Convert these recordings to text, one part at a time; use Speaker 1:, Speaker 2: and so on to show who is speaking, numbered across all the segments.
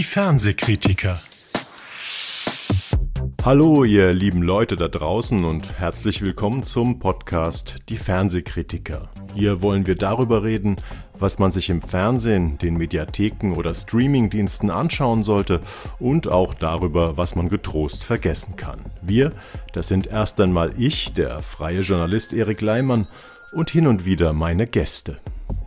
Speaker 1: Fernsehkritiker. Hallo ihr lieben Leute da draußen und herzlich willkommen zum Podcast Die Fernsehkritiker. Hier wollen wir darüber reden, was man sich im Fernsehen, den Mediatheken oder Streamingdiensten anschauen sollte und auch darüber, was man getrost vergessen kann. Wir, das sind erst einmal ich, der freie Journalist Erik Leimann und hin und wieder meine Gäste.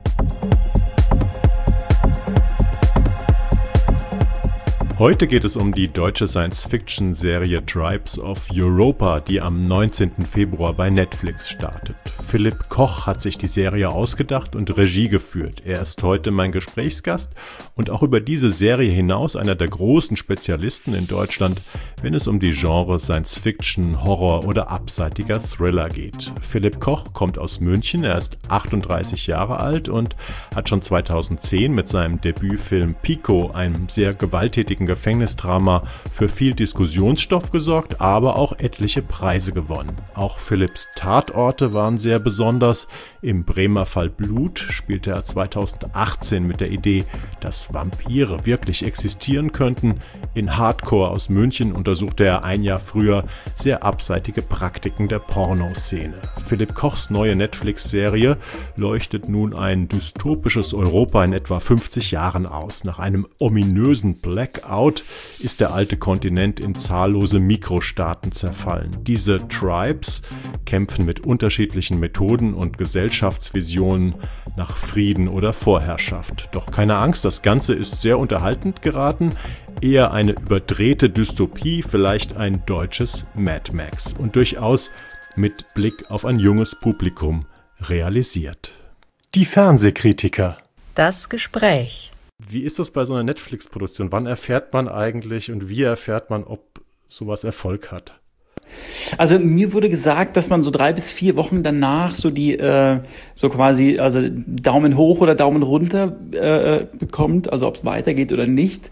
Speaker 1: Heute geht es um die deutsche Science-Fiction-Serie Tribes of Europa, die am 19. Februar bei Netflix startet. Philipp Koch hat sich die Serie ausgedacht und Regie geführt. Er ist heute mein Gesprächsgast und auch über diese Serie hinaus einer der großen Spezialisten in Deutschland, wenn es um die Genres Science-Fiction, Horror oder abseitiger Thriller geht. Philipp Koch kommt aus München, er ist 38 Jahre alt und hat schon 2010 mit seinem Debütfilm Pico, einem sehr gewalttätigen Gefängnisdrama, für viel Diskussionsstoff gesorgt, aber auch etliche Preise gewonnen. Auch Philipps Tatorte waren sehr besonders. Im Bremer Fall Blut spielte er 2018 mit der Idee, dass Vampire wirklich existieren könnten. In Hardcore aus München untersuchte er ein Jahr früher sehr abseitige Praktiken der Pornoszene. Philipp Kochs neue Netflix-Serie leuchtet nun ein dystopisches Europa in etwa 50 Jahren aus. Nach einem ominösen Blackout ist der alte Kontinent in zahllose Mikrostaaten zerfallen. Diese Tribes kämpfen mit unterschiedlichen Methoden und Gesellschaftsvisionen nach Frieden oder Vorherrschaft. Doch keine Angst, das Ganze ist sehr unterhaltend geraten. Eher eine überdrehte Dystopie, vielleicht ein deutsches Mad Max. Und durchaus mit Blick auf ein junges Publikum realisiert. Die Fernsehkritiker.
Speaker 2: Das Gespräch.
Speaker 1: Wie ist das bei so einer Netflix-Produktion? Wann erfährt man eigentlich und wie erfährt man, ob sowas Erfolg hat?
Speaker 3: Also mir wurde gesagt, dass man so 3 bis 4 Wochen danach so die so quasi also Daumen hoch oder Daumen runter bekommt, also ob es weitergeht oder nicht.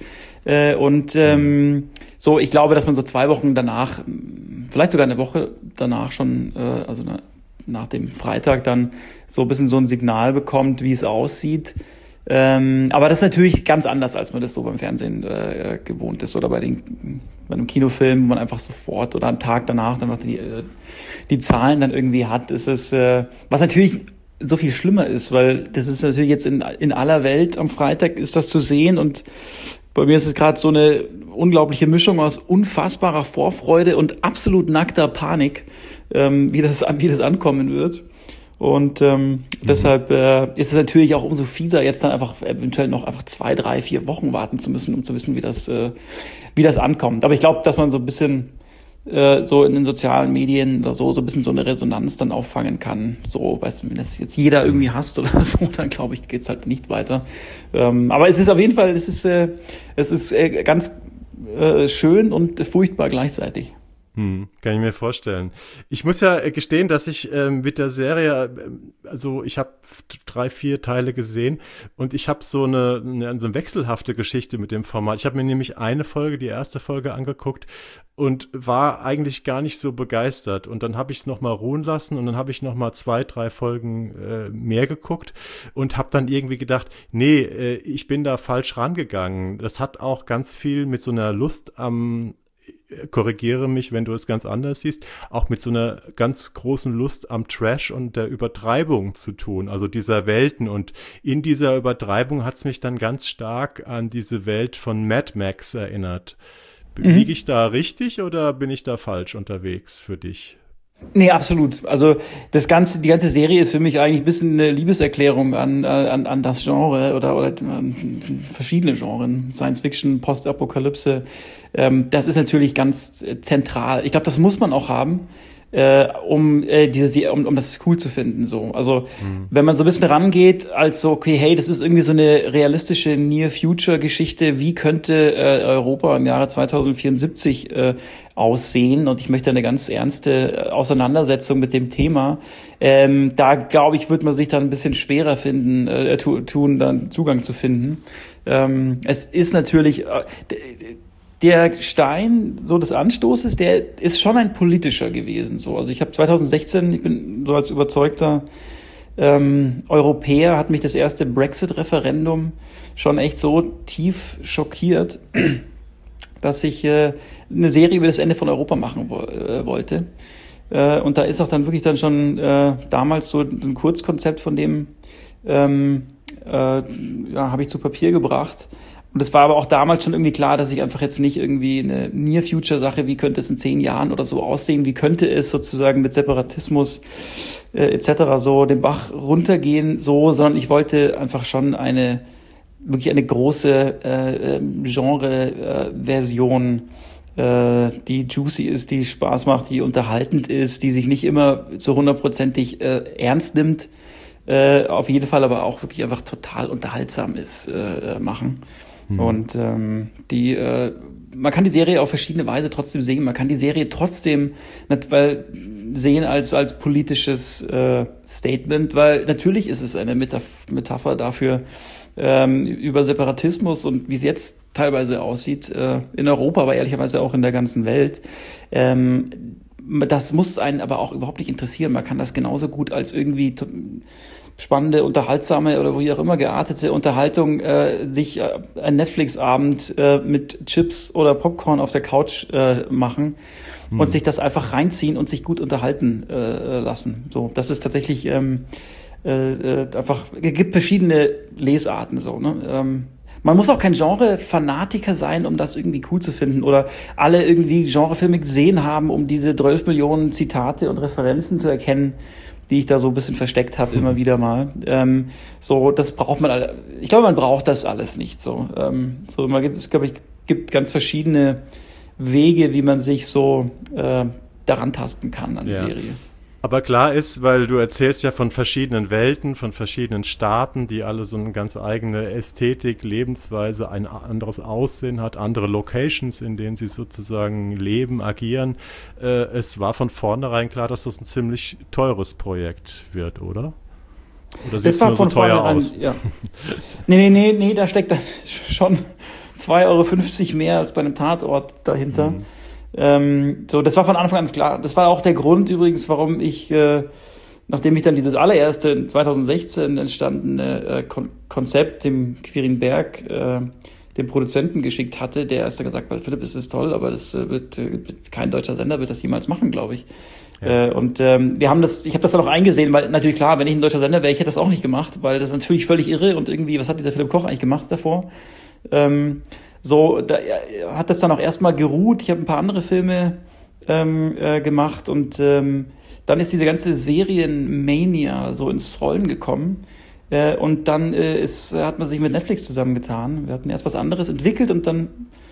Speaker 3: So, ich glaube, dass man so 2 Wochen danach, vielleicht sogar eine Woche danach schon, nach dem Freitag dann so ein bisschen so ein Signal bekommt, wie es aussieht. Aber das ist natürlich ganz anders, als man das so beim Fernsehen gewohnt ist oder bei einem Kinofilm, wo man einfach sofort oder am Tag danach dann die Zahlen dann irgendwie hat. Ist es, was natürlich so viel schlimmer ist, weil das ist natürlich jetzt in aller Welt am Freitag ist das zu sehen und bei mir ist es gerade so eine unglaubliche Mischung aus unfassbarer Vorfreude und absolut nackter Panik, wie das ankommen wird. Und deshalb ist es natürlich auch umso fieser, jetzt dann einfach eventuell noch einfach 2, 3, 4 Wochen warten zu müssen, um zu wissen, wie das ankommt. Aber ich glaube, dass man so ein bisschen so in den sozialen Medien oder so ein bisschen so eine Resonanz dann auffangen kann. So, weißt du, wenn das jetzt jeder irgendwie hasst oder so, dann glaube ich, geht's halt nicht weiter. Aber es ist auf jeden Fall, es ist ganz schön und furchtbar gleichzeitig.
Speaker 1: Kann ich mir vorstellen. Ich muss ja gestehen, dass ich mit der Serie, also ich habe 3, 4 Teile gesehen und ich habe so eine wechselhafte Geschichte mit dem Format. Ich habe mir nämlich eine Folge, die erste Folge angeguckt und war eigentlich gar nicht so begeistert. Und dann habe ich es nochmal ruhen lassen und dann habe ich nochmal 2, 3 Folgen mehr geguckt und habe dann irgendwie gedacht, nee, ich bin da falsch rangegangen. Das hat auch ganz viel mit so einer Lust am korrigiere mich, wenn du es ganz anders siehst, auch mit so einer ganz großen Lust am Trash und der Übertreibung zu tun, also dieser Welten. Und in dieser Übertreibung hat es mich dann ganz stark an diese Welt von Mad Max erinnert. Liege ich da richtig oder bin ich da falsch unterwegs für dich?
Speaker 3: Nee, absolut. Also die ganze Serie ist für mich eigentlich ein bisschen eine Liebeserklärung an das Genre oder verschiedene Genres, Science Fiction, Postapokalypse. Das ist natürlich ganz zentral. Ich glaube, das muss man auch haben, um das cool zu finden. So, also wenn man so ein bisschen rangeht, als so okay, hey, das ist irgendwie so eine realistische Near-Future-Geschichte. Wie könnte Europa im Jahre 2074 aussehen? Und ich möchte eine ganz ernste Auseinandersetzung mit dem Thema. Da glaube ich, wird man sich dann ein bisschen schwerer tun, dann Zugang zu finden. Es ist natürlich der Stein so des Anstoßes, der ist schon ein politischer gewesen. So, also ich habe 2016, ich bin so als überzeugter Europäer hat mich das erste Brexit-Referendum schon echt so tief schockiert, dass ich eine Serie über das Ende von Europa machen wollte. Und da ist auch dann wirklich dann schon damals so ein Kurzkonzept von dem habe ich zu Papier gebracht. Und es war aber auch damals schon irgendwie klar, dass ich einfach jetzt nicht irgendwie eine Near-Future-Sache, wie könnte es in 10 Jahren oder so aussehen, wie könnte es sozusagen mit Separatismus etc. so den Bach runtergehen, so, sondern ich wollte einfach schon wirklich eine große Genre-Version, die juicy ist, die Spaß macht, die unterhaltend ist, die sich nicht immer so 100%ig ernst nimmt, auf jeden Fall aber auch wirklich einfach total unterhaltsam ist, machen. Und man kann die Serie auf verschiedene Weise trotzdem sehen. Man kann die Serie trotzdem sehen als politisches Statement, weil natürlich ist es eine Metapher dafür, über Separatismus und wie es jetzt teilweise aussieht, in Europa, aber ehrlicherweise auch in der ganzen Welt. Das muss einen aber auch überhaupt nicht interessieren. Man kann das genauso gut als irgendwie spannende, unterhaltsame oder wie auch immer geartete Unterhaltung sich einen Netflix-Abend mit Chips oder Popcorn auf der Couch machen und sich das einfach reinziehen und sich gut unterhalten lassen. So, das ist tatsächlich einfach, es gibt verschiedene Lesarten so, ne? Man muss auch kein Genre-Fanatiker sein, um das irgendwie cool zu finden oder alle irgendwie Genrefilme gesehen haben, um diese 12 Millionen Zitate und Referenzen zu erkennen, die ich da so ein bisschen versteckt habe, immer wieder mal. So, das braucht man alle. Ich glaube, man braucht das alles nicht so. Es gibt ganz verschiedene Wege, wie man sich so daran tasten kann an die Serie.
Speaker 1: Aber klar ist, weil du erzählst ja von verschiedenen Welten, von verschiedenen Staaten, die alle so eine ganz eigene Ästhetik, Lebensweise, ein anderes Aussehen hat, andere Locations, in denen sie sozusagen leben, agieren. Es war von vornherein klar, dass das ein ziemlich teures Projekt wird, oder? Oder sieht es nur so teuer aus? Ja.
Speaker 3: Nee, da steckt dann schon 2,50 € mehr als bei einem Tatort dahinter. Das war von Anfang an klar. Das war auch der Grund übrigens, warum ich, nachdem ich dann dieses allererste 2016 entstandene Konzept dem Quirin Berg, dem Produzenten, geschickt hatte, der erst gesagt hat, Philipp, es ist toll, aber das wird kein deutscher Sender wird das jemals machen, glaube ich. Ja. Ich habe das dann auch eingesehen, weil natürlich klar, wenn ich ein deutscher Sender wäre, ich hätte das auch nicht gemacht, weil das ist natürlich völlig irre und irgendwie, was hat dieser Philipp Koch eigentlich gemacht davor? Da hat das dann auch erstmal geruht. Ich habe ein paar andere Filme gemacht und dann ist diese ganze Serienmania so ins Rollen gekommen. Und dann hat man sich mit Netflix zusammengetan. Wir hatten erst was anderes entwickelt und dann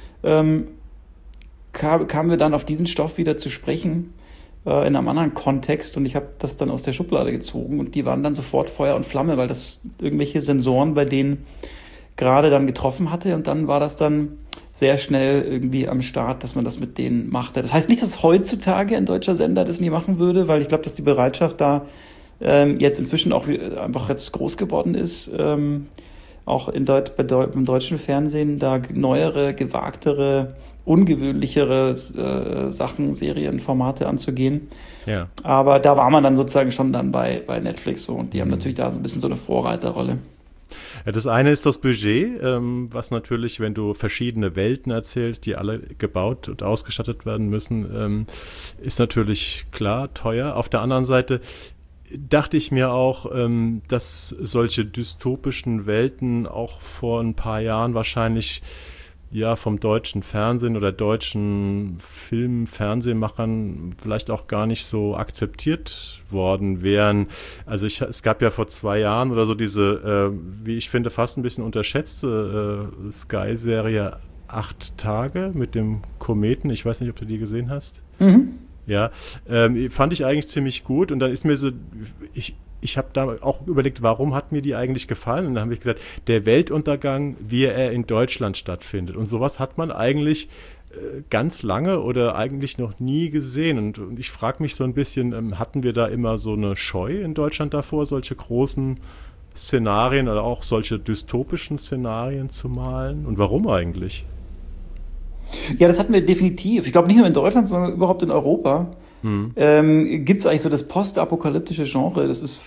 Speaker 3: kamen wir dann auf diesen Stoff wieder zu sprechen in einem anderen Kontext und ich habe das dann aus der Schublade gezogen und die waren dann sofort Feuer und Flamme, weil das irgendwelche Sensoren bei denen gerade dann getroffen hatte und dann war das dann sehr schnell irgendwie am Start, dass man das mit denen machte. Das heißt nicht, dass heutzutage ein deutscher Sender das nie machen würde, weil ich glaube, dass die Bereitschaft da jetzt inzwischen auch einfach jetzt groß geworden ist, auch im deutschen Fernsehen da neuere, gewagtere, ungewöhnlichere Sachen, Serien, Formate anzugehen. Ja. Aber da war man dann sozusagen schon dann bei Netflix so und die haben natürlich da so ein bisschen so eine Vorreiterrolle.
Speaker 1: Ja, das eine ist das Budget, was natürlich, wenn du verschiedene Welten erzählst, die alle gebaut und ausgestattet werden müssen, ist natürlich klar teuer. Auf der anderen Seite dachte ich mir auch, dass solche dystopischen Welten auch vor ein paar Jahren wahrscheinlich vom deutschen Fernsehen oder deutschen Fernsehmachern vielleicht auch gar nicht so akzeptiert worden wären. Also es gab ja vor 2 Jahren oder so diese, wie ich finde, fast ein bisschen unterschätzte Sky-Serie 8 Tage mit dem Kometen. Ich weiß nicht, ob du die gesehen hast. Mhm. Ja, fand ich eigentlich ziemlich gut und dann ist mir so, ich habe da auch überlegt, warum hat mir die eigentlich gefallen? Und dann habe ich gedacht, der Weltuntergang, wie er in Deutschland stattfindet. Und sowas hat man eigentlich ganz lange oder eigentlich noch nie gesehen. Und ich frage mich so ein bisschen, hatten wir da immer so eine Scheu in Deutschland davor, solche großen Szenarien oder auch solche dystopischen Szenarien zu malen? Und warum eigentlich?
Speaker 3: Ja, das hatten wir definitiv. Ich glaube nicht nur in Deutschland, sondern überhaupt in Europa. Gibt es eigentlich so das postapokalyptische Genre, das ist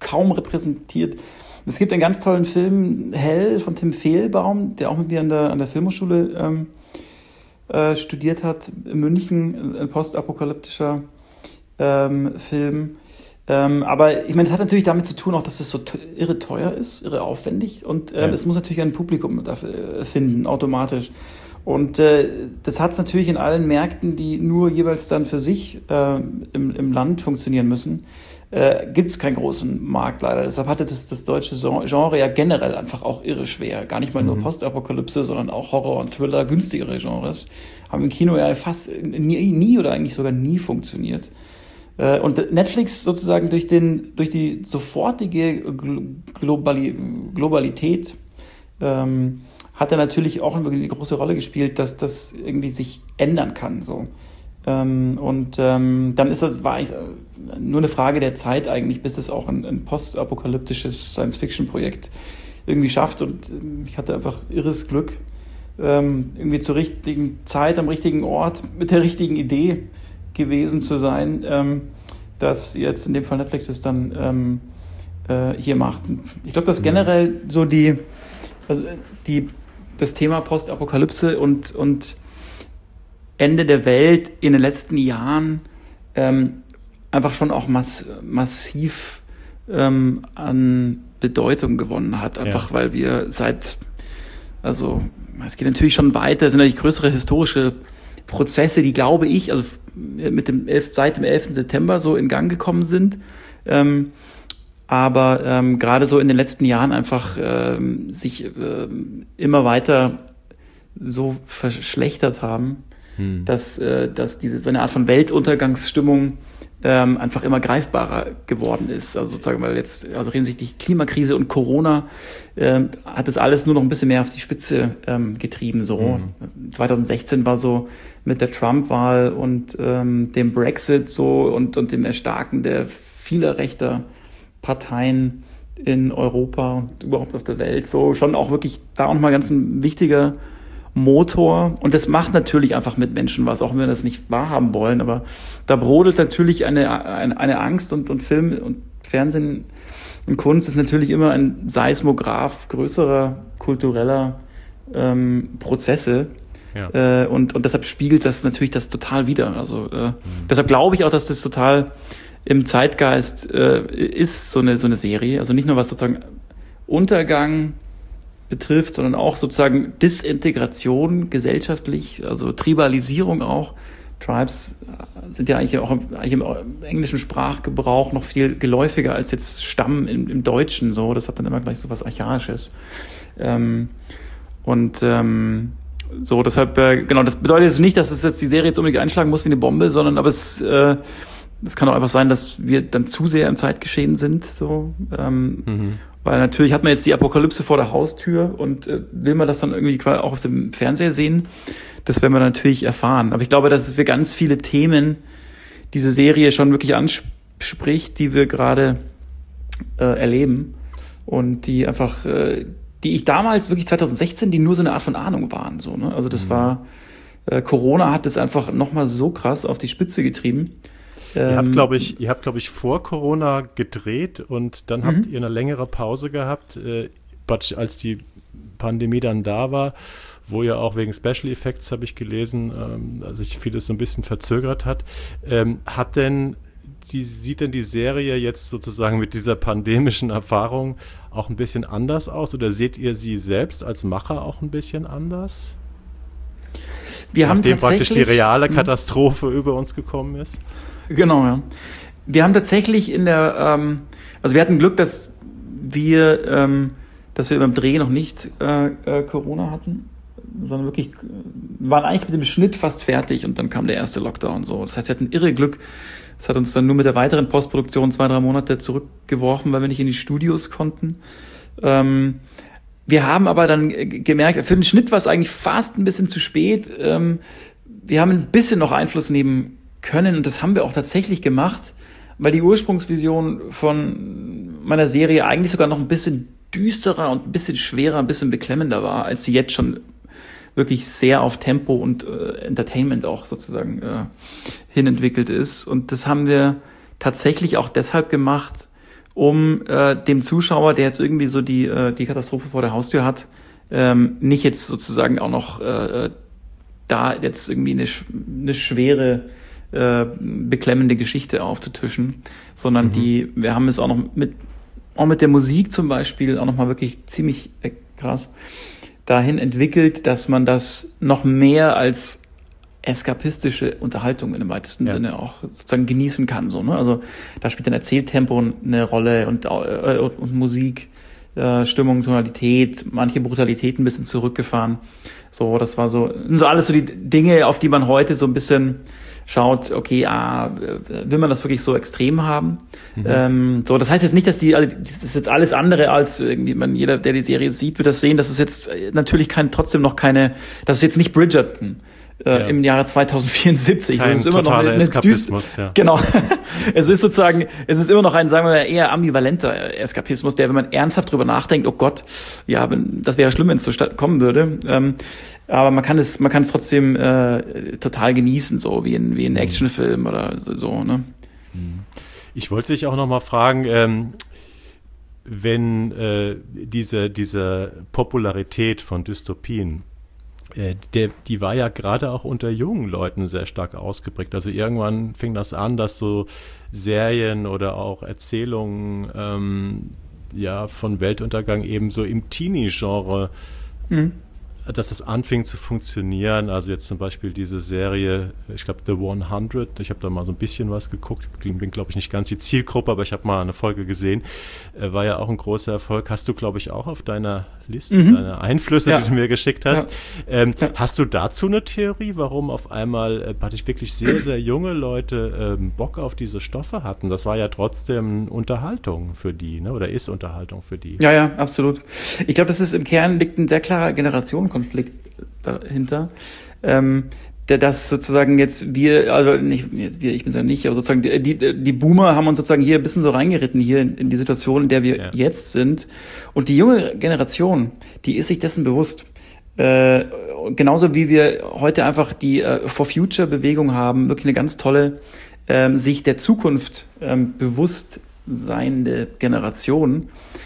Speaker 3: kaum repräsentiert. Es gibt einen ganz tollen Film, Hell, von Tim Fehlbaum, der auch mit mir an der Filmhochschule studiert hat, in München, ein postapokalyptischer Film. Aber ich meine, es hat natürlich damit zu tun, auch, dass es so irre teuer ist, irre aufwendig und es muss natürlich ein Publikum dafür finden, automatisch. Und das hat es natürlich in allen Märkten, die nur jeweils dann für sich im Land funktionieren müssen, gibt es keinen großen Markt leider. Deshalb hatte das deutsche Genre ja generell einfach auch irre schwer. Gar nicht mal nur Postapokalypse, sondern auch Horror und Thriller, günstigere Genres, haben im Kino ja fast nie oder eigentlich sogar nie funktioniert. Und Netflix sozusagen durch die sofortige Globalität hat er natürlich auch eine große Rolle gespielt, dass das irgendwie sich ändern kann. So. Dann war eigentlich nur eine Frage der Zeit eigentlich, bis es auch ein postapokalyptisches Science-Fiction-Projekt irgendwie schafft. Und ich hatte einfach irres Glück, irgendwie zur richtigen Zeit, am richtigen Ort, mit der richtigen Idee gewesen zu sein, dass jetzt in dem Fall Netflix es dann hier macht. Ich glaube, dass generell so das Thema Postapokalypse und Ende der Welt in den letzten Jahren einfach schon auch massiv an Bedeutung gewonnen hat. Einfach weil wir es geht natürlich schon weiter, es sind natürlich größere historische Prozesse, die, glaube ich, also seit dem 11. September so in Gang gekommen sind. Aber gerade so in den letzten Jahren einfach sich immer weiter so verschlechtert haben, dass so eine Art von Weltuntergangsstimmung einfach immer greifbarer geworden ist. Also sozusagen, weil jetzt hinsichtlich Klimakrise und Corona hat das alles nur noch ein bisschen mehr auf die Spitze getrieben. So 2016 war so mit der Trump-Wahl und dem Brexit so und dem Erstarken der vieler rechter Parteien in Europa und überhaupt auf der Welt so schon auch wirklich da auch nochmal ganz ein wichtiger Motor. Und das macht natürlich einfach mit Menschen was, auch wenn wir das nicht wahrhaben wollen. Aber da brodelt natürlich eine Angst und Film und Fernsehen und Kunst ist natürlich immer ein Seismograph größerer kultureller Prozesse. Ja. Und deshalb spiegelt das natürlich das total wider. Also deshalb glaube ich auch, dass das total im Zeitgeist ist so eine Serie. Also nicht nur was sozusagen Untergang betrifft, sondern auch sozusagen Disintegration gesellschaftlich, also Tribalisierung auch. Tribes sind ja eigentlich im englischen Sprachgebrauch noch viel geläufiger als jetzt Stamm im Deutschen. So, das hat dann immer gleich so was Archaisches. So, deshalb, das bedeutet jetzt nicht, dass es jetzt die Serie jetzt unbedingt einschlagen muss wie eine Bombe, sondern aber es kann auch einfach sein, dass wir dann zu sehr im Zeitgeschehen sind, so, weil natürlich hat man jetzt die Apokalypse vor der Haustür und will man das dann irgendwie auch auf dem Fernseher sehen, das werden wir natürlich erfahren. Aber ich glaube, dass es für ganz viele Themen diese Serie schon wirklich anspricht, die wir gerade erleben und die einfach, die ich damals wirklich 2016, die nur so eine Art von Ahnung waren, so, ne? Also das war, Corona hat das einfach nochmal so krass auf die Spitze getrieben.
Speaker 1: Ihr habt, glaube ich, vor Corona gedreht und dann habt ihr eine längere Pause gehabt, als die Pandemie dann da war, wo ja auch wegen Special Effects, habe ich gelesen, sich vieles so ein bisschen verzögert hat. Sieht denn die Serie jetzt sozusagen mit dieser pandemischen Erfahrung auch ein bisschen anders aus oder seht ihr sie selbst als Macher auch ein bisschen anders? Nachdem praktisch die reale Katastrophe über uns gekommen ist?
Speaker 3: Genau, ja. Wir haben tatsächlich wir hatten Glück, dass wir beim Dreh noch nicht Corona hatten, sondern wirklich waren eigentlich mit dem Schnitt fast fertig und dann kam der erste Lockdown so. Das heißt, wir hatten irre Glück. Das hat uns dann nur mit der weiteren Postproduktion 2-3 Monate zurückgeworfen, weil wir nicht in die Studios konnten. Wir haben aber dann gemerkt, für den Schnitt war es eigentlich fast ein bisschen zu spät. Wir haben ein bisschen noch Einfluss nehmen können und das haben wir auch tatsächlich gemacht, weil die Ursprungsvision von meiner Serie eigentlich sogar noch ein bisschen düsterer und ein bisschen schwerer, ein bisschen beklemmender war, als sie jetzt schon wirklich sehr auf Tempo und Entertainment auch sozusagen hinentwickelt ist. Und das haben wir tatsächlich auch deshalb gemacht, um dem Zuschauer, der jetzt irgendwie so die Katastrophe vor der Haustür hat, nicht jetzt sozusagen auch noch da jetzt irgendwie eine schwere, beklemmende Geschichte aufzutischen, sondern wir haben es auch noch mit der Musik zum Beispiel auch nochmal wirklich ziemlich krass dahin entwickelt, dass man das noch mehr als eskapistische Unterhaltung in dem weitesten Sinne auch sozusagen genießen kann. So, ne? Also da spielt dann Erzähltempo eine Rolle und Musik, Stimmung, Tonalität, manche Brutalität ein bisschen zurückgefahren. So, das war so alles so die Dinge, auf die man heute so ein bisschen schaut, okay, will man das wirklich so extrem haben? So, das heißt jetzt nicht, dass das ist jetzt alles andere als irgendwie, jeder, der die Serie sieht, wird das sehen, das ist jetzt natürlich das ist jetzt nicht Bridgerton. Im Jahre 2074.
Speaker 1: Kein
Speaker 3: das ist immer
Speaker 1: totaler
Speaker 3: noch
Speaker 1: Eskapismus, ja.
Speaker 3: Genau. Es ist immer noch ein, sagen wir mal, eher ambivalenter Eskapismus, der, wenn man ernsthaft drüber nachdenkt, oh Gott, ja, das wäre schlimm, wenn es so kommen würde. Aber man kann es trotzdem total genießen, so wie ein Actionfilm oder so, ne?
Speaker 1: Ich wollte dich auch noch mal fragen, wenn diese Popularität von Dystopien, die war ja gerade auch unter jungen Leuten sehr stark ausgeprägt. Also irgendwann fing das an, dass so Serien oder auch Erzählungen von Weltuntergang eben so im Teenie-Genre, dass es anfing zu funktionieren. Also jetzt zum Beispiel diese Serie, ich glaube The 100, ich habe da mal so ein bisschen was geguckt, bin glaube ich nicht ganz die Zielgruppe, aber ich habe mal eine Folge gesehen, war ja auch ein großer Erfolg. Hast du, glaube ich, auch auf deiner Liste, deine Einflüsse, die du mir geschickt hast. Hast du dazu eine Theorie, warum auf einmal wirklich sehr, sehr junge Leute Bock auf diese Stoffe hatten? Das war ja trotzdem Unterhaltung für die, ne? Oder ist Unterhaltung für die.
Speaker 3: Ja, absolut. Ich glaube, im Kern liegt ein sehr klarer Generationenkonflikt dahinter, dass sozusagen jetzt ich bin es ja nicht, aber sozusagen die Boomer haben uns sozusagen hier ein bisschen so reingeritten hier in die Situation, in der wir jetzt sind. Und die junge Generation, die ist sich dessen bewusst. Genauso wie wir heute einfach die For Future Bewegung haben, wirklich eine ganz tolle, sich der Zukunft bewusst seiende Generation.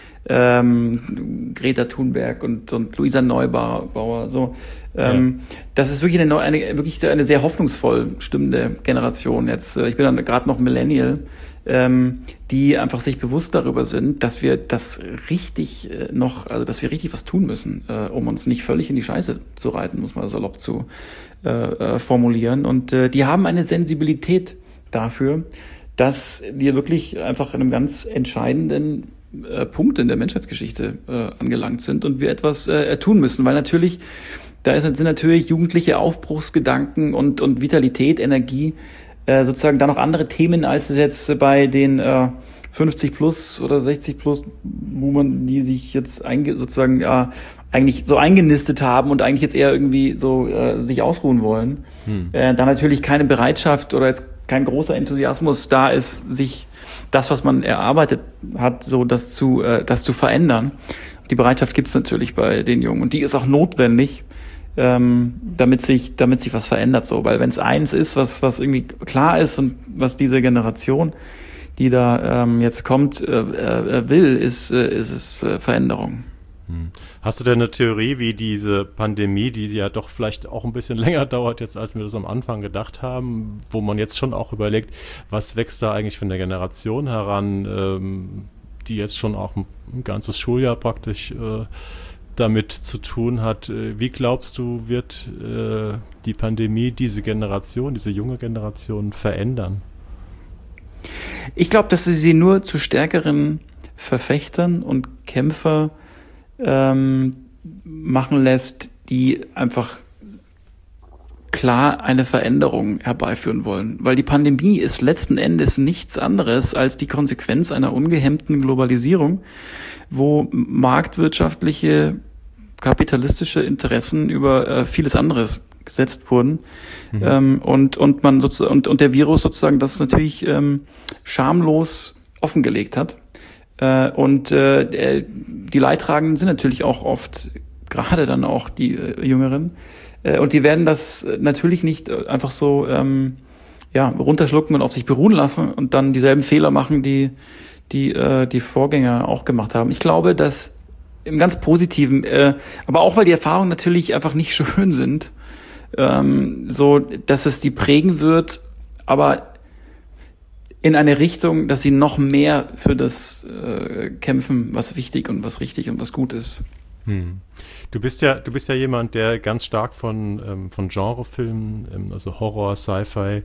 Speaker 3: Greta Thunberg und Luisa Neubauer, so. Das ist wirklich eine sehr hoffnungsvoll stimmende Generation jetzt. Ich bin dann gerade noch Millennial, die einfach sich bewusst darüber sind, dass wir dass wir richtig was tun müssen, um uns nicht völlig in die Scheiße zu reiten, muss man salopp zu formulieren. Und die haben eine Sensibilität dafür, dass wir wirklich einfach in einem ganz entscheidenden Punkt in der Menschheitsgeschichte angelangt sind und wir etwas tun müssen, weil natürlich sind natürlich jugendliche Aufbruchsgedanken und Vitalität, Energie sozusagen da noch andere Themen als es jetzt bei den 50 plus oder 60 plus Boomern, die sich jetzt sozusagen eigentlich so eingenistet haben und eigentlich jetzt eher irgendwie so sich ausruhen wollen. Da natürlich keine Bereitschaft oder jetzt kein großer Enthusiasmus da ist, sich das, was man erarbeitet hat, so das zu verändern. Die Bereitschaft gibt es natürlich bei den Jungen und die ist auch notwendig, damit sich was verändert, so, weil wenn es eins ist, was irgendwie klar ist und was diese Generation, die da jetzt kommt, will, ist es Veränderung.
Speaker 1: Hast du denn eine Theorie, wie diese Pandemie, die ja doch vielleicht auch ein bisschen länger dauert jetzt, als wir das am Anfang gedacht haben, wo man jetzt schon auch überlegt, was wächst da eigentlich für eine Generation heran, die jetzt schon auch ein ganzes Schuljahr praktisch damit zu tun hat. Wie glaubst du, wird die Pandemie diese junge Generation verändern?
Speaker 3: Ich glaube, dass sie nur zu stärkeren Verfechtern und Kämpfer machen lässt, die einfach klar eine Veränderung herbeiführen wollen. Weil die Pandemie ist letzten Endes nichts anderes als die Konsequenz einer ungehemmten Globalisierung, wo marktwirtschaftliche, kapitalistische Interessen über vieles anderes gesetzt wurden. Und der Virus sozusagen das natürlich schamlos offengelegt hat. Die Leidtragenden sind natürlich auch oft, gerade dann auch die Jüngeren. Und die werden das natürlich nicht einfach so runterschlucken und auf sich beruhen lassen und dann dieselben Fehler machen, die die Vorgänger auch gemacht haben. Ich glaube, dass im ganz Positiven, aber auch weil die Erfahrungen natürlich einfach nicht schön sind, so, dass es die prägen wird, aber in eine Richtung, dass sie noch mehr für das kämpfen, was wichtig und was richtig und was gut ist.
Speaker 1: Du bist ja jemand, der ganz stark von Genrefilmen, also Horror, Sci-Fi,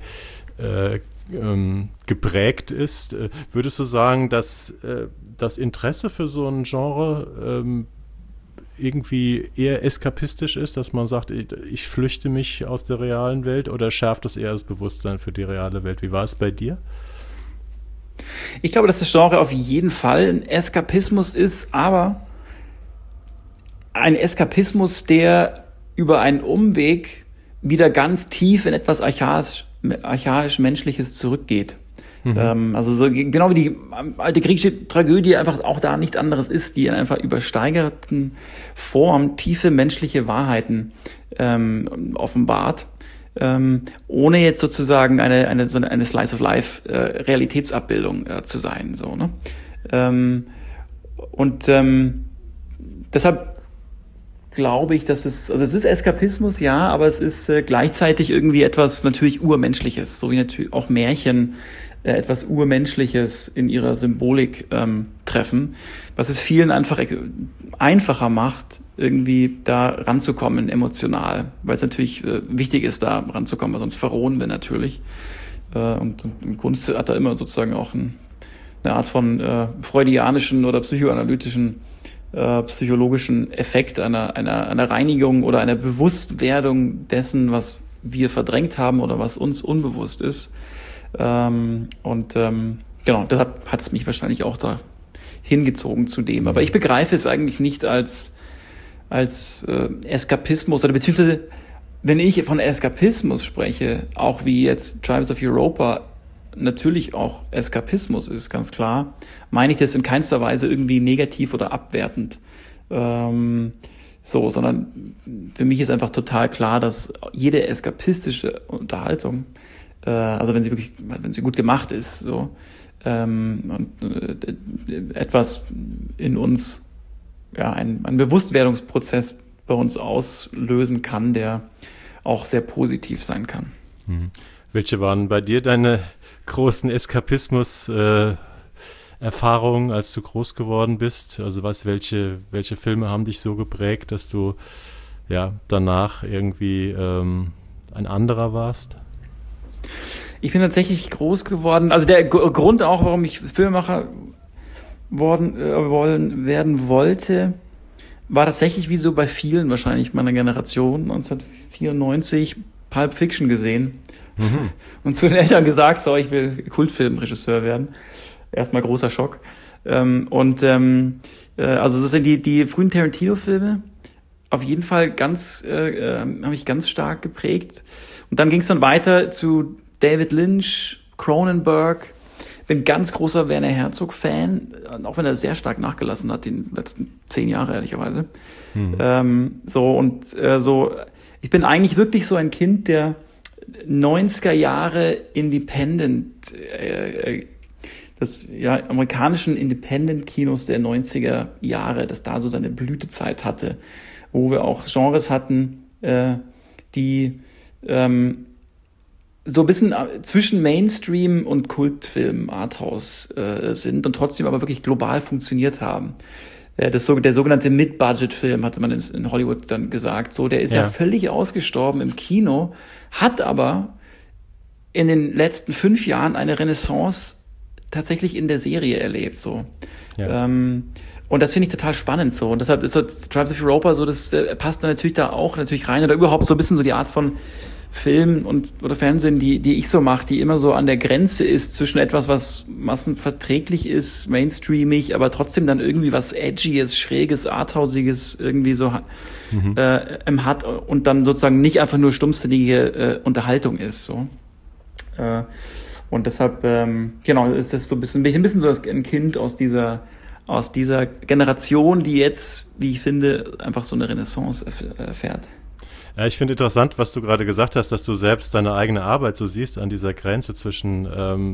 Speaker 1: geprägt ist. Würdest du sagen, dass das Interesse für so ein Genre irgendwie eher eskapistisch ist, dass man sagt, ich flüchte mich aus der realen Welt, oder schärft das eher das Bewusstsein für die reale Welt? Wie war es bei dir?
Speaker 3: Ich glaube, dass das Genre auf jeden Fall ein Eskapismus ist, aber ein Eskapismus, der über einen Umweg wieder ganz tief in etwas archaisch-menschliches zurückgeht. Also so, genau wie die alte griechische Tragödie einfach auch da nichts anderes ist, die in einfach übersteigerten Form tiefe menschliche Wahrheiten offenbart, ohne jetzt sozusagen eine Slice of Life Realitätsabbildung zu sein. So, ne? Deshalb glaube ich, dass es ist Eskapismus, ja, aber es ist gleichzeitig irgendwie etwas natürlich Urmenschliches, so wie natürlich auch Märchen etwas Urmenschliches in ihrer Symbolik treffen, was es vielen einfach einfacher macht, irgendwie da ranzukommen emotional, weil es natürlich wichtig ist, da ranzukommen, weil sonst verrohen wir natürlich. Und Kunst hat da immer sozusagen auch eine Art von freudianischen oder psychoanalytischen psychologischen Effekt einer Reinigung oder einer Bewusstwerdung dessen, was wir verdrängt haben oder was uns unbewusst ist. Genau, deshalb hat es mich wahrscheinlich auch da hingezogen zu dem. Aber ich begreife es eigentlich nicht als Eskapismus, oder beziehungsweise, wenn ich von Eskapismus spreche, auch wie jetzt Tribes of Europa natürlich auch Eskapismus ist, ganz klar, meine ich das in keinster Weise irgendwie negativ oder abwertend. Sondern für mich ist einfach total klar, dass jede eskapistische Unterhaltung, also wenn sie gut gemacht ist, so, etwas in uns, ja, einen Bewusstwerdungsprozess bei uns auslösen kann, der auch sehr positiv sein kann.
Speaker 1: Welche waren bei dir deine großen Eskapismus-Erfahrungen, als du groß geworden bist? Also welche Filme haben dich so geprägt, dass du ja danach irgendwie ein anderer warst?
Speaker 3: Ich bin tatsächlich groß geworden. Also der Grund auch, warum ich Filmemacher werden wollte, war tatsächlich wie so bei vielen wahrscheinlich meiner Generation 1994 Pulp Fiction gesehen. Und zu den Eltern gesagt, so, ich will Kultfilmregisseur werden. Erstmal großer Schock. Also das sind die frühen Tarantino-Filme auf jeden Fall haben mich ganz stark geprägt. Und dann ging es dann weiter zu David Lynch, Cronenberg. Bin ganz großer Werner Herzog-Fan, auch wenn er sehr stark nachgelassen hat, die letzten 10 Jahre, ehrlicherweise. Ich bin eigentlich wirklich so ein Kind der 90er Jahre amerikanischen Independent-Kinos der 90er Jahre, das da so seine Blütezeit hatte, wo wir auch Genres hatten, die so ein bisschen zwischen Mainstream und Kultfilm, Arthouse sind und trotzdem aber wirklich global funktioniert haben. Der sogenannte Mid-Budget-Film, hatte man in Hollywood dann gesagt, so, der ist ja völlig ausgestorben im Kino, hat aber in den letzten 5 Jahren eine Renaissance tatsächlich in der Serie erlebt, so. Ja. Und das finde ich total spannend, so. Und deshalb ist das Tribes of Europa so, das passt dann natürlich da auch natürlich rein, oder überhaupt so ein bisschen so die Art von Film oder Fernsehen, die ich so mache, die immer so an der Grenze ist zwischen etwas, was massenverträglich ist, mainstreamig, aber trotzdem dann irgendwie was Edgyes, Schräges, Arthausiges irgendwie so hat und dann sozusagen nicht einfach nur stumpfsinnige Unterhaltung ist, so. Und deshalb, ist das so bin ich ein bisschen so ein Kind aus dieser Generation, die jetzt, wie ich finde, einfach so eine Renaissance erfährt.
Speaker 1: Ja, ich finde interessant, was du gerade gesagt hast, dass du selbst deine eigene Arbeit so siehst an dieser Grenze zwischen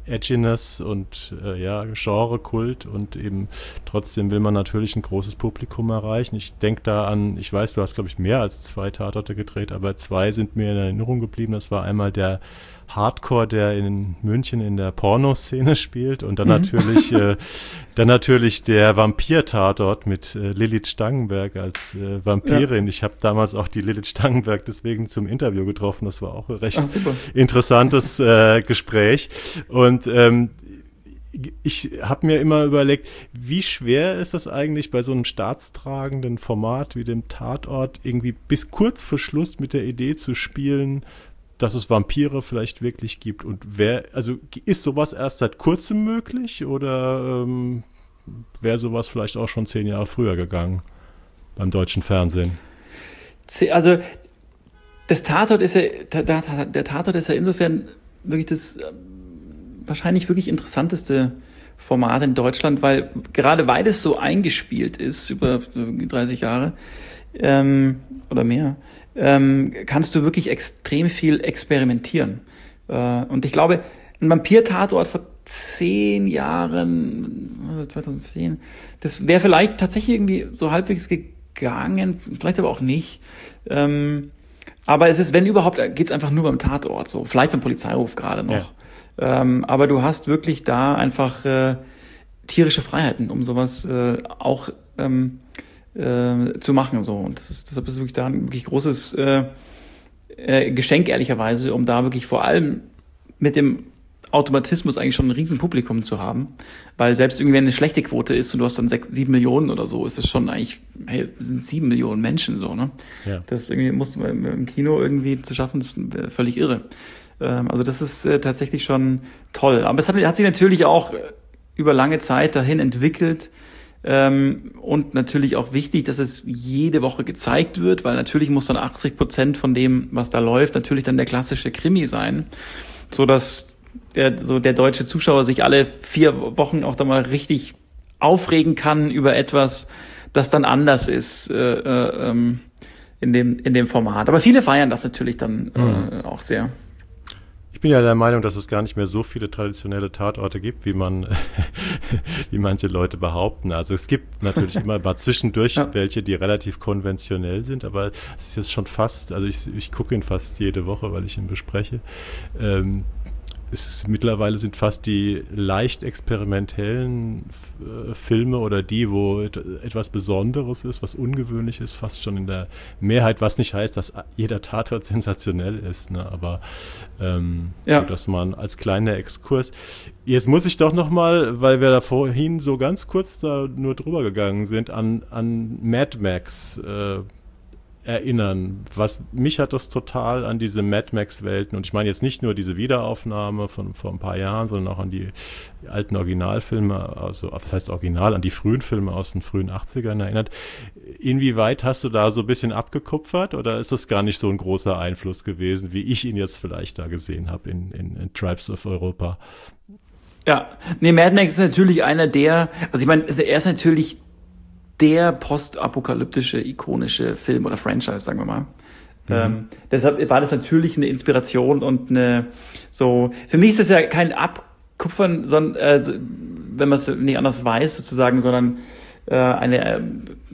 Speaker 1: Edginess und Genre-Kult und eben trotzdem will man natürlich ein großes Publikum erreichen. Ich denke da an, ich weiß, du hast, glaube ich, mehr als 2 Tatorte gedreht, aber 2 sind mir in Erinnerung geblieben. Das war einmal der Hardcore, der in München in der Pornoszene spielt und dann natürlich der Vampir-Tatort mit Lilith Stangenberg als Vampirin. Ja. Ich habe damals auch die Lilith Stangenberg deswegen zum Interview getroffen. Das war auch ein recht interessantes Gespräch. Und ich habe mir immer überlegt, wie schwer ist das eigentlich bei so einem staatstragenden Format wie dem Tatort irgendwie bis kurz vor Schluss mit der Idee zu spielen, dass es Vampire vielleicht wirklich gibt und ist sowas erst seit kurzem möglich oder wäre sowas vielleicht auch schon 10 Jahre früher gegangen beim deutschen Fernsehen?
Speaker 3: Also der Tatort ist ja insofern wirklich das wahrscheinlich wirklich interessanteste Format in Deutschland, weil es so eingespielt ist über 30 Jahre oder mehr, kannst du wirklich extrem viel experimentieren. Und ich glaube, ein Vampir-Tatort vor 10 Jahren, 2010, das wäre vielleicht tatsächlich irgendwie so halbwegs gegangen, vielleicht aber auch nicht. Aber es ist, wenn überhaupt, geht's einfach nur beim Tatort, so vielleicht beim Polizeiruf gerade noch. Ja. Aber du hast wirklich da einfach tierische Freiheiten, um sowas auch zu machen, so. Und deshalb ist es wirklich da ein wirklich großes Geschenk, ehrlicherweise, um da wirklich vor allem mit dem Automatismus eigentlich schon ein Riesenpublikum zu haben. Weil selbst irgendwie, wenn eine schlechte Quote ist und du hast dann 7 Millionen oder so, ist es schon eigentlich, sind 7 Millionen Menschen so, ne? Ja. Das irgendwie musst du im Kino irgendwie zu schaffen, ist völlig irre. Also das ist tatsächlich schon toll. Aber es hat sich natürlich auch über lange Zeit dahin entwickelt, und natürlich auch wichtig, dass es jede Woche gezeigt wird, weil natürlich muss dann 80% von dem, was da läuft, natürlich dann der klassische Krimi sein, so dass der deutsche Zuschauer sich alle 4 Wochen auch da mal richtig aufregen kann über etwas, das dann anders ist in dem Format. Aber viele feiern das natürlich dann auch sehr.
Speaker 1: Ich bin ja der Meinung, dass es gar nicht mehr so viele traditionelle Tatorte gibt, wie manche Leute behaupten. Also es gibt natürlich immer mal zwischendurch welche, die relativ konventionell sind, aber es ist jetzt schon fast, also ich gucke ihn fast jede Woche, weil ich ihn bespreche. Mittlerweile sind fast die leicht experimentellen Filme oder die, wo etwas Besonderes ist, was ungewöhnlich ist, fast schon in der Mehrheit, was nicht heißt, dass jeder Tatort sensationell ist, ne? Aber dass man als kleiner Exkurs. Jetzt muss ich doch nochmal, weil wir da vorhin so ganz kurz da nur drüber gegangen sind, an Mad Max erinnern. Mich hat das total an diese Mad Max-Welten, und ich meine jetzt nicht nur diese Wiederaufnahme von vor ein paar Jahren, sondern auch an die alten Originalfilme, also was heißt Original, an die frühen Filme aus den frühen 80ern erinnert. Inwieweit hast du da so ein bisschen abgekupfert, oder ist das gar nicht so ein großer Einfluss gewesen, wie ich ihn jetzt vielleicht da gesehen habe in Tribes of Europa?
Speaker 3: Ja, Mad Max ist natürlich einer der, also ich meine, er ist natürlich der postapokalyptische, ikonische Film oder Franchise, sagen wir mal. Deshalb war das natürlich eine Inspiration und für mich ist das ja kein Abkupfern, sondern, wenn man es nicht anders weiß, sozusagen, sondern eine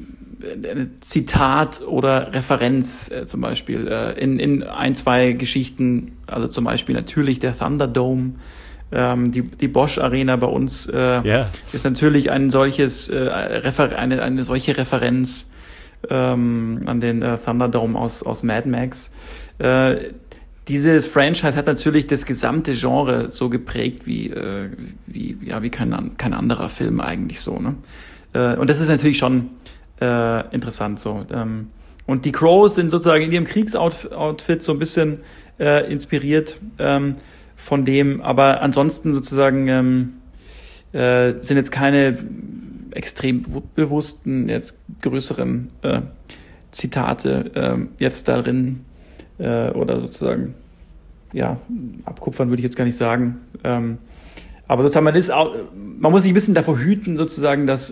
Speaker 3: Zitat oder Referenz zum Beispiel in 1, 2 Geschichten, also zum Beispiel natürlich der Thunderdome, die Bosch Arena bei uns ist natürlich ein solches eine solche Referenz an den Thunderdome aus Mad Max. Dieses Franchise hat natürlich das gesamte Genre so geprägt wie kein anderer Film eigentlich so, ne? Und das ist natürlich schon interessant so. Und die Crows sind sozusagen in ihrem Kriegsoutfit so ein bisschen inspiriert von dem, aber ansonsten sozusagen sind jetzt keine extrem bewussten, jetzt größeren Zitate jetzt darin oder sozusagen, abkupfern würde ich jetzt gar nicht sagen. Aber sozusagen man muss sich ein bisschen davor hüten, sozusagen, dass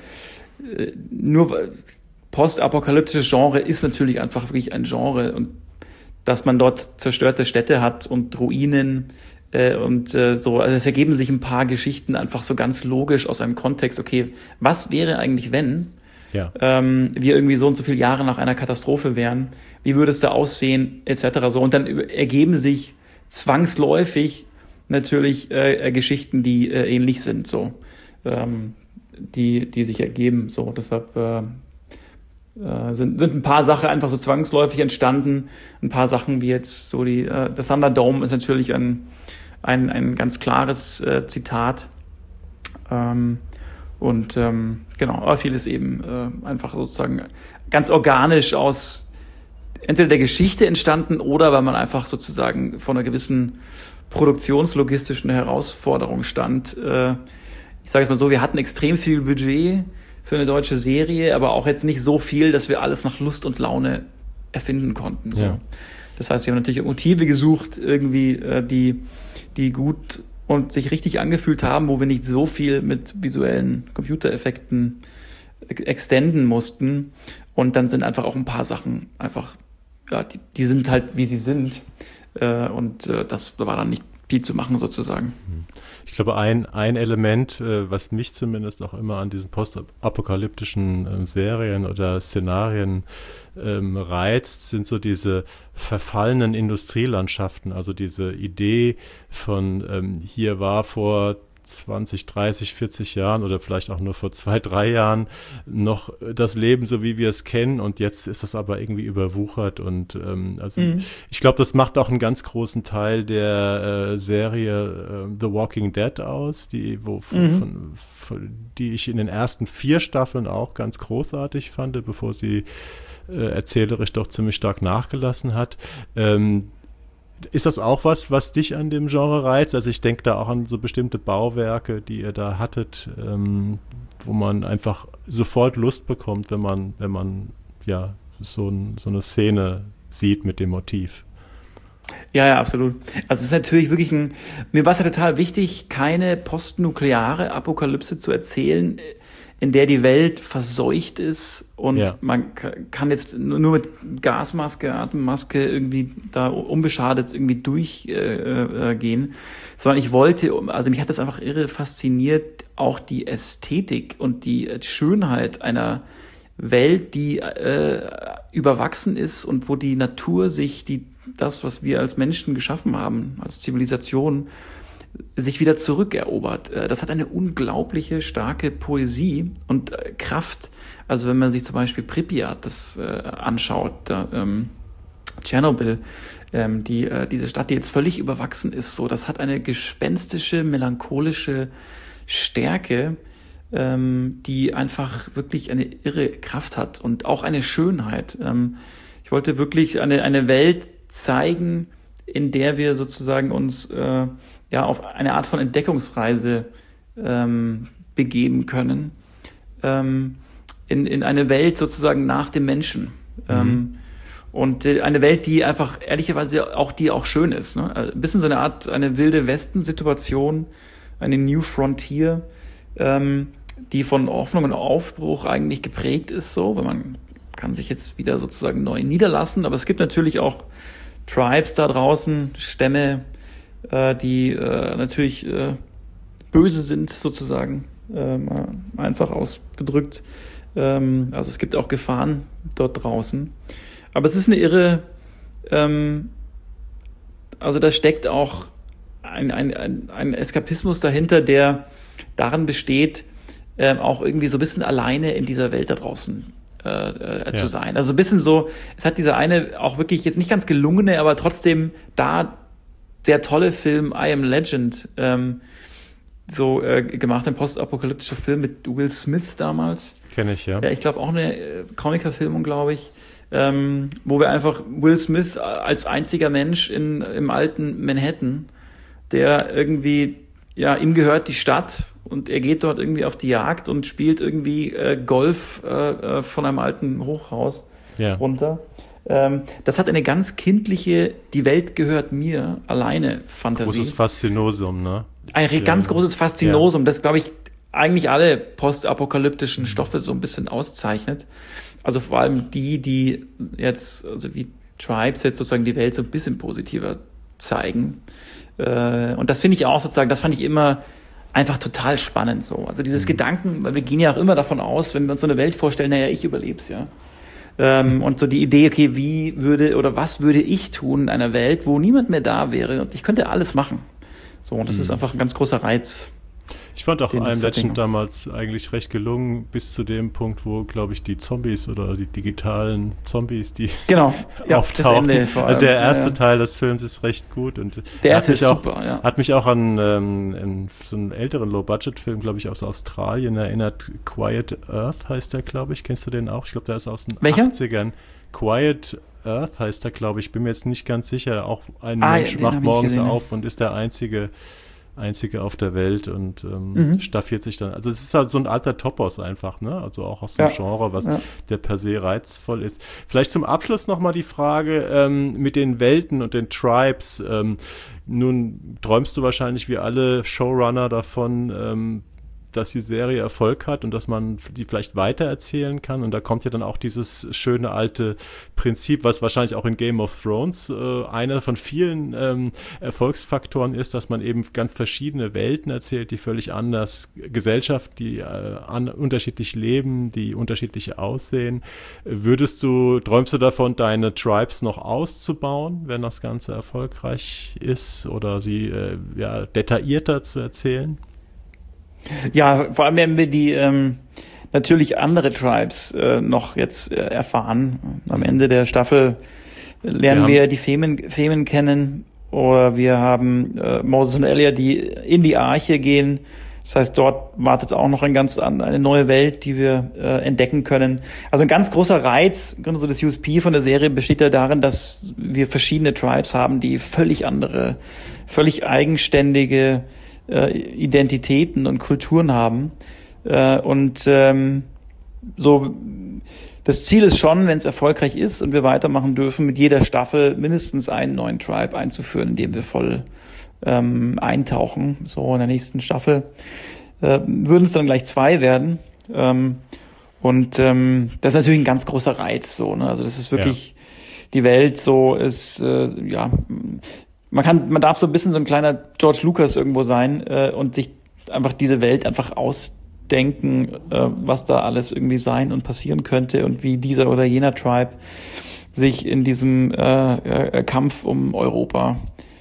Speaker 3: nur postapokalyptisches Genre ist natürlich einfach wirklich ein Genre, und dass man dort zerstörte Städte hat und Ruinen Also es ergeben sich ein paar Geschichten einfach so ganz logisch aus einem Kontext. Okay, was wäre eigentlich, wenn wir irgendwie so und so viele Jahre nach einer Katastrophe wären? Wie würde es da aussehen, etc. So, und dann ergeben sich zwangsläufig natürlich Geschichten, die ähnlich sind, so die sich ergeben. So, deshalb sind ein paar Sachen einfach so zwangsläufig entstanden. Ein paar Sachen wie jetzt so der Thunderdome ist natürlich ein ganz klares Zitat. Genau, aber vieles eben einfach sozusagen ganz organisch aus entweder der Geschichte entstanden oder weil man einfach sozusagen vor einer gewissen produktionslogistischen Herausforderung stand. Ich sage es mal so, wir hatten extrem viel Budget für eine deutsche Serie, aber auch jetzt nicht so viel, dass wir alles nach Lust und Laune erfinden konnten. So. Ja. Das heißt, wir haben natürlich Motive gesucht, irgendwie, die gut und sich richtig angefühlt haben, wo wir nicht so viel mit visuellen Computereffekten extenden mussten. Und dann sind einfach auch ein paar Sachen einfach, die sind halt, wie sie sind. Das war dann nicht viel zu machen sozusagen.
Speaker 1: Ich glaube, ein Element, was mich zumindest auch immer an diesen postapokalyptischen Serien oder Szenarien reizt, sind so diese verfallenen Industrielandschaften. Also diese Idee von hier war vor 20, 30, 40 Jahren oder vielleicht auch nur vor 2, 3 Jahren noch das Leben, so wie wir es kennen, und jetzt ist das aber irgendwie überwuchert und ich glaube, das macht auch einen ganz großen Teil der Serie The Walking Dead aus, die ich in den ersten 4 Staffeln auch ganz großartig fand, bevor sie erzählerisch doch ziemlich stark nachgelassen hat. Ist das auch was dich an dem Genre reizt? Also ich denke da auch an so bestimmte Bauwerke, die ihr da hattet, wo man einfach sofort Lust bekommt, wenn man so eine Szene sieht mit dem Motiv.
Speaker 3: Ja, absolut. Also es ist natürlich wirklich mir war es ja total wichtig, keine postnukleare Apokalypse zu erzählen, in der die Welt verseucht ist und man kann jetzt nur mit Gasmaske, Atemmaske irgendwie da unbeschadet irgendwie durchgehen, sondern mich hat das einfach irre fasziniert, auch die Ästhetik und die Schönheit einer Welt, die überwachsen ist und wo die Natur sich das, was wir als Menschen geschaffen haben, als Zivilisation, sich wieder zurückerobert. Das hat eine unglaubliche starke Poesie und Kraft. Also wenn man sich zum Beispiel Pripyat anschaut, Tschernobyl, diese Stadt, die jetzt völlig überwachsen ist, so, das hat eine gespenstische, melancholische Stärke, die einfach wirklich eine irre Kraft hat und auch eine Schönheit. Ich wollte wirklich eine Welt zeigen, in der wir sozusagen uns auf eine Art von Entdeckungsreise begeben können, in eine Welt sozusagen nach dem Menschen. Und eine Welt, die einfach ehrlicherweise auch schön ist. Ne? Ein bisschen so eine wilde Westen-Situation, eine New Frontier, die von Hoffnung und Aufbruch eigentlich geprägt ist, so, weil man kann sich jetzt wieder sozusagen neu niederlassen, aber es gibt natürlich auch Tribes da draußen, Stämme, die natürlich böse sind, sozusagen, einfach ausgedrückt. Also es gibt auch Gefahren dort draußen. Aber es ist eine irre, also da steckt auch ein Eskapismus dahinter, der darin besteht, auch irgendwie so ein bisschen alleine in dieser Welt da draußen zu sein. Also ein bisschen so, es hat dieser eine auch wirklich jetzt nicht ganz gelungene, aber trotzdem sehr tolle Film I Am Legend gemacht, ein postapokalyptischer Film mit Will Smith damals.
Speaker 1: Kenne ich, ja.
Speaker 3: Ja, ich glaube auch eine Comic-Verfilmung, glaube ich, wo wir einfach Will Smith als einziger Mensch im alten Manhattan, der irgendwie, ihm gehört die Stadt und er geht dort irgendwie auf die Jagd und spielt irgendwie Golf von einem alten Hochhaus runter. Das hat eine ganz kindliche, die Welt gehört mir alleine Fantasie.
Speaker 1: Großes Faszinosum, ne?
Speaker 3: Ein ganz großes Faszinosum, das, glaube ich, eigentlich alle postapokalyptischen Stoffe so ein bisschen auszeichnet. Also vor allem die jetzt, also wie Tribes jetzt sozusagen die Welt so ein bisschen positiver zeigen. Und das finde ich auch sozusagen, das fand ich immer einfach total spannend so. Also dieses Gedanken, weil wir gehen ja auch immer davon aus, wenn wir uns so eine Welt vorstellen, naja, ich überleb's, ja. Und so die Idee, okay, was würde ich tun in einer Welt, wo niemand mehr da wäre und ich könnte alles machen. So, und das ist einfach ein ganz großer Reiz.
Speaker 1: Ich fand auch I'm Legend damals eigentlich recht gelungen, bis zu dem Punkt, wo, glaube ich, die Zombies oder die digitalen Zombies, die auftauchen. Also der erste Teil des Films ist recht gut. Und
Speaker 3: der erste ist super, ja.
Speaker 1: Hat mich auch an so einen älteren Low-Budget-Film, glaube ich, aus Australien erinnert. Quiet Earth heißt der, glaube ich. Kennst du den auch? Ich glaube, der ist aus den 80ern. Quiet Earth heißt der, glaube ich. Bin mir jetzt nicht ganz sicher. Auch ein Mensch wacht morgens auf und ist der einzige auf der Welt und staffiert sich dann. Also es ist halt so ein alter Topos einfach, ne? Also auch aus dem Genre, was der per se reizvoll ist. Vielleicht zum Abschluss nochmal die Frage mit den Welten und den Tribes. Nun träumst du wahrscheinlich wie alle Showrunner davon, dass die Serie Erfolg hat und dass man die vielleicht weitererzählen kann. Und da kommt ja dann auch dieses schöne alte Prinzip, was wahrscheinlich auch in Game of Thrones einer von vielen Erfolgsfaktoren ist, dass man eben ganz verschiedene Welten erzählt, die völlig anders, Gesellschaft, die unterschiedlich leben, die unterschiedlich aussehen. Träumst du davon, deine Tribes noch auszubauen, wenn das Ganze erfolgreich ist, oder sie detaillierter zu erzählen?
Speaker 3: Ja, vor allem werden wir die natürlich andere Tribes noch jetzt erfahren. Am Ende der Staffel lernen wir die Femen kennen, oder wir haben Moses und Elia, die in die Arche gehen. Das heißt, dort wartet auch noch eine neue Welt, die wir entdecken können. Also ein ganz großer Reiz, so das USP von der Serie besteht ja darin, dass wir verschiedene Tribes haben, die völlig andere, völlig eigenständige Identitäten und Kulturen haben. So das Ziel ist schon, wenn es erfolgreich ist und wir weitermachen dürfen, mit jeder Staffel mindestens einen neuen Tribe einzuführen, in dem wir voll eintauchen. So in der nächsten Staffel würden es dann gleich 2 werden. Das ist natürlich ein ganz großer Reiz. So, ne? Also das ist wirklich die Welt so ist, man darf so ein bisschen so ein kleiner George Lucas irgendwo sein und sich einfach diese Welt einfach ausdenken, was da alles irgendwie sein und passieren könnte und wie dieser oder jener Tribe sich in diesem Kampf um Europa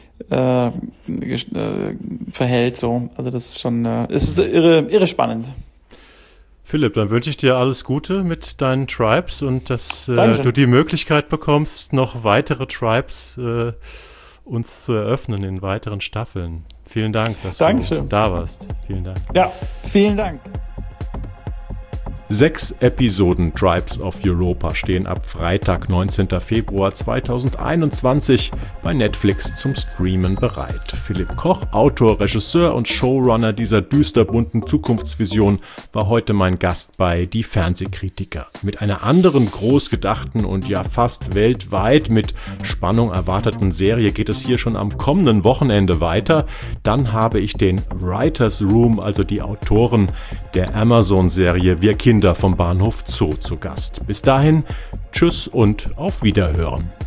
Speaker 3: verhält. So. Also das ist schon, es ist irre spannend.
Speaker 1: Philipp, dann wünsche ich dir alles Gute mit deinen Tribes und dass du die Möglichkeit bekommst, noch weitere Tribes uns zu eröffnen in weiteren Staffeln. Vielen Dank, dass du da warst. Vielen Dank.
Speaker 3: Ja, vielen Dank.
Speaker 1: 6 Episoden Tribes of Europa stehen ab Freitag, 19. Februar 2021 bei Netflix zum Streamen bereit. Philipp Koch, Autor, Regisseur und Showrunner dieser düsterbunten Zukunftsvision, war heute mein Gast bei Die Fernsehkritiker. Mit einer anderen groß gedachten und ja fast weltweit mit Spannung erwarteten Serie geht es hier schon am kommenden Wochenende weiter. Dann habe ich den Writers Room, also die Autoren der Amazon-Serie Wir Kinder vom Bahnhof Zoo zu Gast. Bis dahin, tschüss und auf Wiederhören.